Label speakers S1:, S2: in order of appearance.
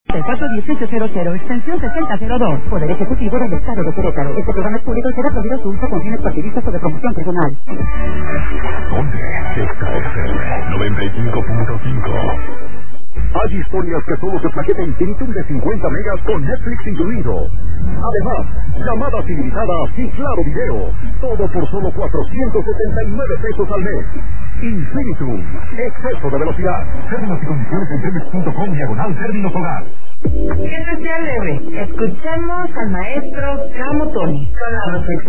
S1: 41800, extensión 6002, Poder Ejecutivo del Estado de Querétaro. Este programa es público y será prohibido su uso con fines partidistas o de promoción personal.
S2: ¿Dónde? Esta es el 95.5. Hay historias que solo se paqueta Infinitum de 50 megas con Netflix incluido. Además, llamadas ilimitadas y claro video. Todo por solo 479 pesos al mes. Infinitum. Exceso de velocidad. Términos y condiciones en telmex.com/términos hogar.
S3: Que no sea leve. Escuchemos al maestro Camotoni.